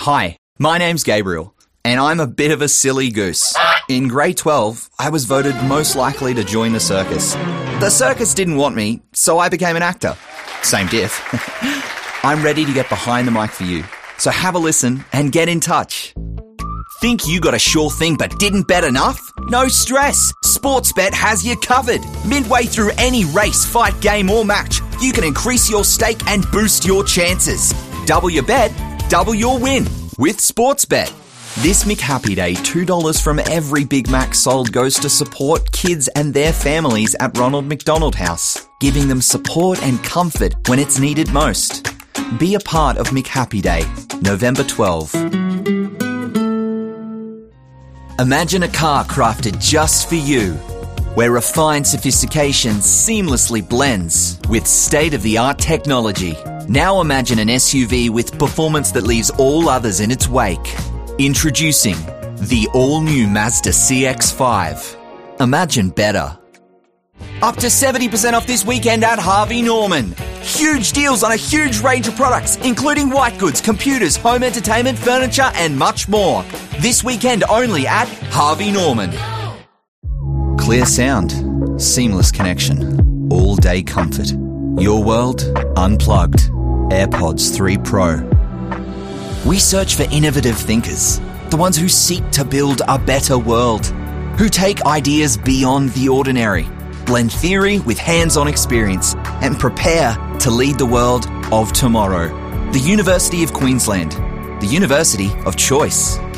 Hi, my name's Gabriel, and I'm a bit of a silly goose. In grade 12, I was voted most likely to join the circus. The circus didn't want me, so I became an actor. Same diff. I'm ready to get behind the mic for you, so have a listen and get in touch. Think you got a sure thing but didn't bet enough? No stress. Sportsbet has you covered. Midway through any race, fight, game or match, you can increase your stake and boost your chances. Double your bet, double your win with Sportsbet. This McHappy Day, $2 from every Big Mac sold goes to support kids and their families at Ronald McDonald House, giving them support and comfort when it's needed most. Be a part of McHappy Day, November 12. Imagine a car crafted just for you, where refined sophistication seamlessly blends with state-of-the-art technology. Now imagine an SUV with performance that leaves all others in its wake. Introducing the all-new Mazda CX-5. Imagine better. Up to 70% off this weekend at Harvey Norman. Huge deals on a huge range of products, including white goods, computers, home entertainment, furniture, and much more. This weekend only at Harvey Norman. Clear sound, seamless connection, all-day comfort. Your world, unplugged. AirPods 3 Pro. We search for innovative thinkers, the ones who seek to build a better world, who take ideas beyond the ordinary, blend theory with hands-on experience, and prepare to lead the world of tomorrow. The University of Queensland, the University of Choice.